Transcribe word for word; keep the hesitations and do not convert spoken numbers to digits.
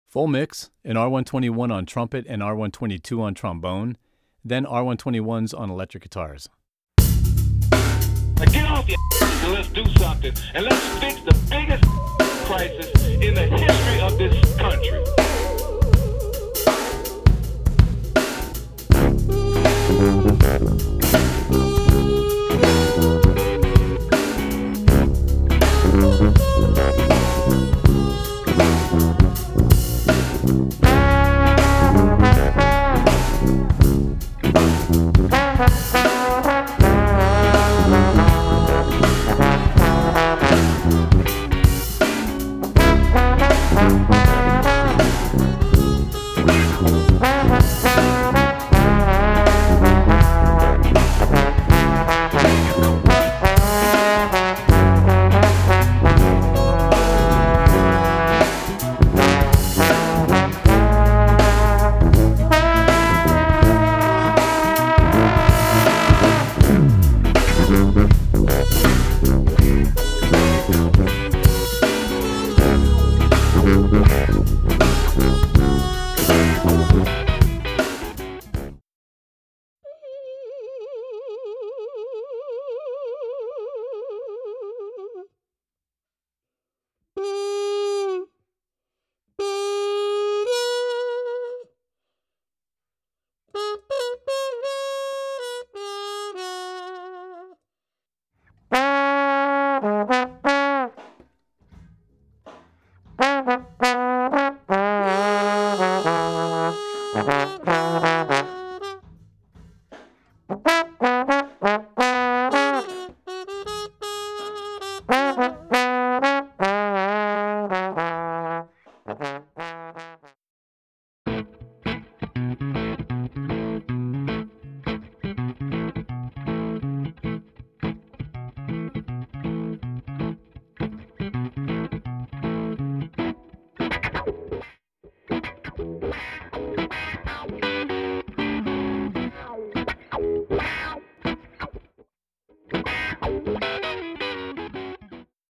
Full mix, an R one twenty-one on trumpet and R one twenty-two on trombone, then R one twenty-ones on electric guitars. Now get off your ass and let's do something, and let's fix the biggest crisis in the history of this country. Thank you.